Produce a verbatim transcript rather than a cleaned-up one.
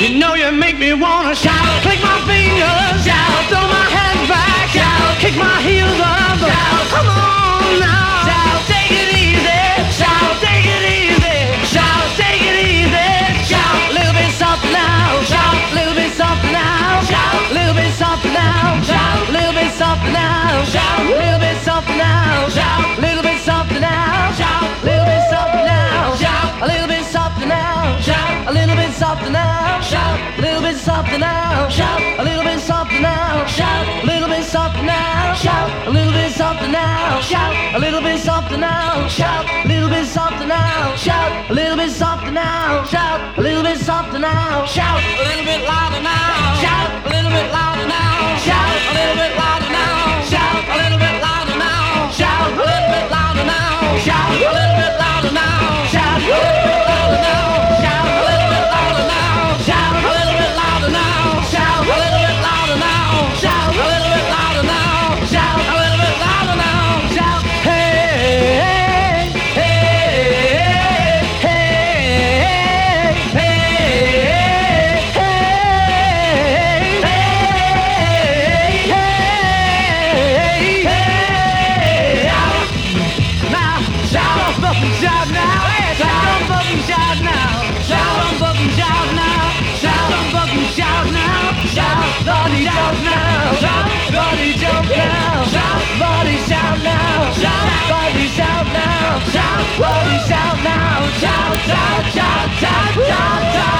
You know you make me wanna shout, click my fingers, shout, throw my hands back, shout, kick my heels up, shout, come on now, shout, take it easy, shout, take it easy, shout, take it easy, shout, a little bit soft now, shout, a little bit soft now, shout, a little bit soft now, shout, a little bit soft now, shout, a little bit soft now, shout, a little bit soft now, shout, a little bit soft now, shout, a little bit soft now, shout, a little bit soft now, shout, a little bit soft now, shout, a little bit soft now, shout, a little bit soft now, shout, a little bit soft now, shout, a little bit soft now, shout, a little bit soft now, shout, a little bit soft now, shout, a little bit soft now, shout, a little bit louder now, shout, a little bit louder now, shout, a little bit louder now, shout, a little bit louder now, shout, a little bit louder now, shout, a little bit louder now, shout, a little bit louder now, shout, a little bit louder now, shout, a little bit louder now, shout, a little bit louder now, shout, a little bit louder now, shout, a little bit louder now, shout, hey, hey, hey, hey, hey, hey, hey, hey, hey, now, shout, I'm fucking shout now, shout, I'm fucking shout now, shout, I'm fucking shout now, shout, I'm fucking shout now, shout, body shout now, shout, body jump now, shout, body shout now, shout, body shout now, shout, body shout now, shout, shout, shout, shout, shout, shout.